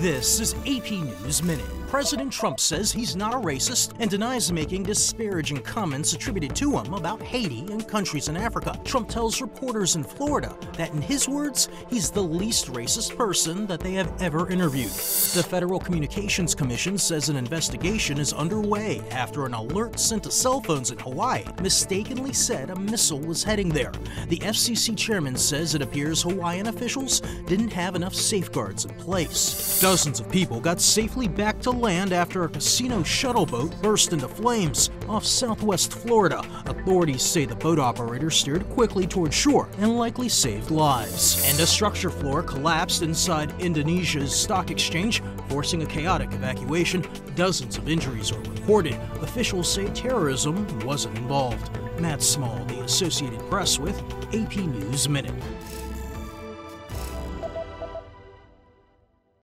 This is AP News Minute. President Trump says he's not a racist and denies making disparaging comments attributed to him about Haiti and countries in Africa. Trump tells reporters in Florida that, in his words, he's the least racist person that they have ever interviewed. The Federal Communications Commission says an investigation is underway after an alert sent to cell phones in Hawaii mistakenly said a missile was heading there. The FCC chairman says it appears Hawaiian officials didn't have enough safeguards in place. Dozens of people got safely back to land after a casino shuttle boat burst into flames off southwest Florida. Authorities say the boat operator steered quickly toward shore and likely saved lives. And a structure floor collapsed inside Indonesia's stock exchange, forcing a chaotic evacuation. Dozens of injuries are reported. Officials say terrorism wasn't involved. Matt Small, The Associated Press with AP News Minute.